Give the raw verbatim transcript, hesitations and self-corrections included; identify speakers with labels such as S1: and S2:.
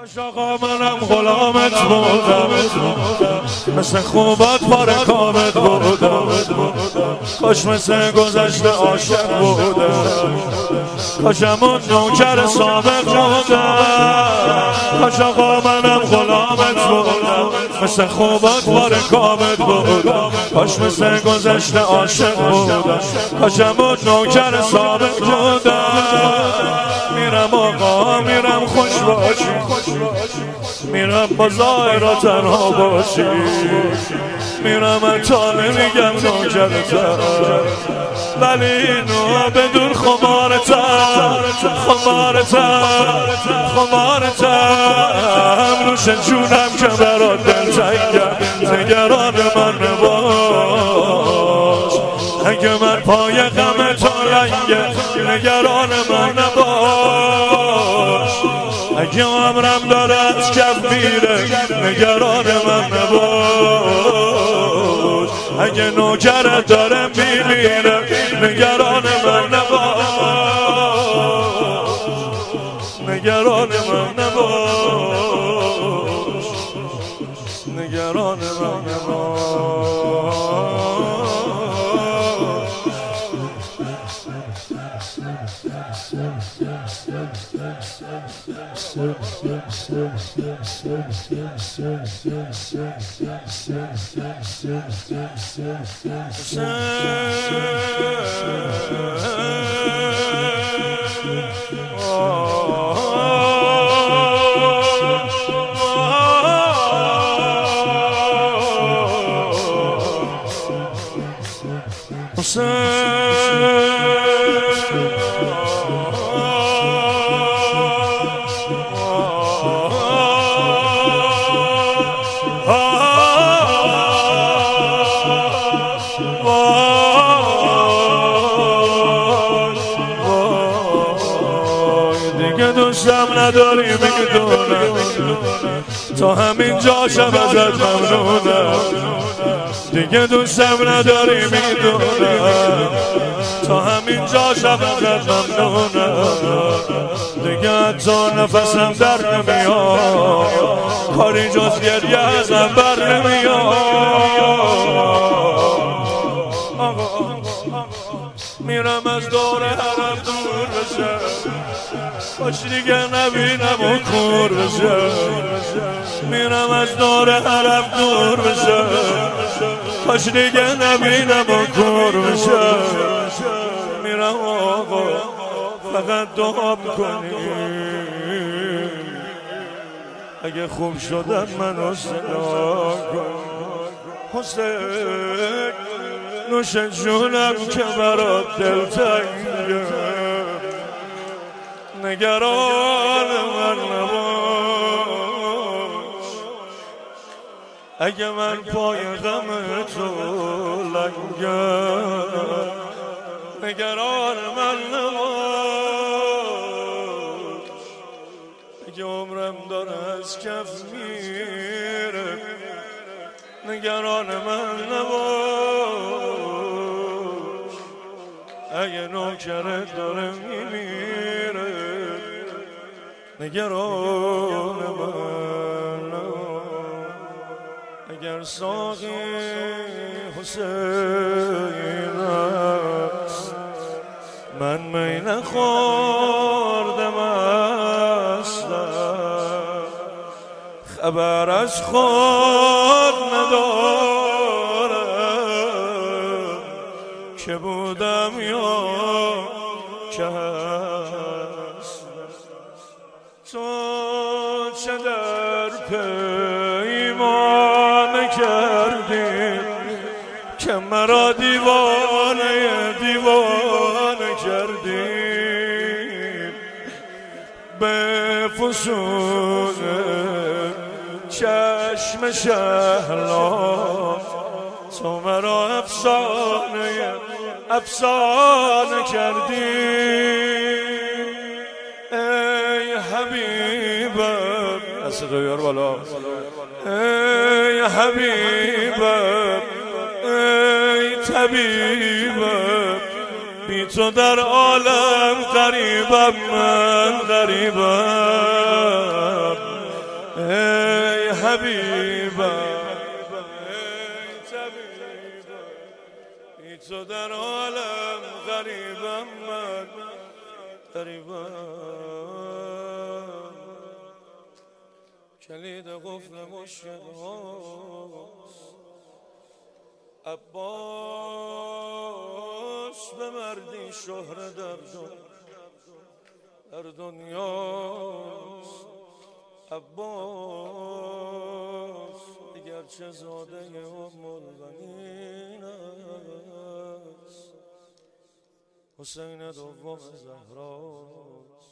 S1: کاش آقا منم غلامت بودم، مثل خوبات پاره کامت بودم، کاش مثل گذشته عاشق بودم، کاش همون نوکر سابق بودم. کاش آقا منم غلامت بودم، مثل خوبات پاره کامت بودم، کاش مثل گذشته عاشق بودم، کاش همون نوکر سابق بودم. میرم آقا میرم خوش باشی، میرم با ظاهرا تنها باشی، میرم اتا نمیگم نوکرتم، ولی اینو بدون خمارتم، خمارتم خمارتم نوش جونم که برات دلتنگم، نگران من نباش، اگه من پای غم تو لنگه نگران من نباش، اگه عمرم داره از کف میره نگران من نباش، اگه نوکرت داره میمیره نگران من نباش، نگران من نباش، نگران من نباش. دیگه دوستم نداری میدونم، تا همین جاشم ازت ممنونم، دیگه دوستم نداری میدونم، تا همین جاشم ازت ممنونم، دیگه حتی نفسم در نمیاد، کاری جز گریه ازم بر نمیاد. میرم از دور حرم دور بشم، کاش دیگه نبینم و کور بشم، میرم از دور حرم دور بشم، کاش دیگه نبینم و کور بشم، میرم آقا فقط دعا میکنی، اگه خوب شدن منو صدا کن، حسین نوش جونم که برات دلتنگم، نگران من نباش، اگه من پای غم تو لنگم، نگران من نباش، اگه عمرم داره از کف میره نگران من نباش، اگه نوکرت داره میمیره نگران من نباش، اگر ساقی حسین است من می نخوردم اصلا، خبر از خود ندارم که بودم یا که هست، تو چه در پیمان کردی که مرا دیوانه دیوانه کردی، به فسون چشم شهلا تو مرا افسانه افسانه کردی، ای حبیبم دست دویار بالا، ای حبیبم ای طبیبم، بی تو در عالم غریبم، من غریبم، ای حبیبم ای طبیبم ای تو در عالم غریبم من غریبم کلید قفل مشکل هاست عباس به مردی شهره در در دنیاست عباس اگرچه زاده ام البنین است حسین دوم زهراست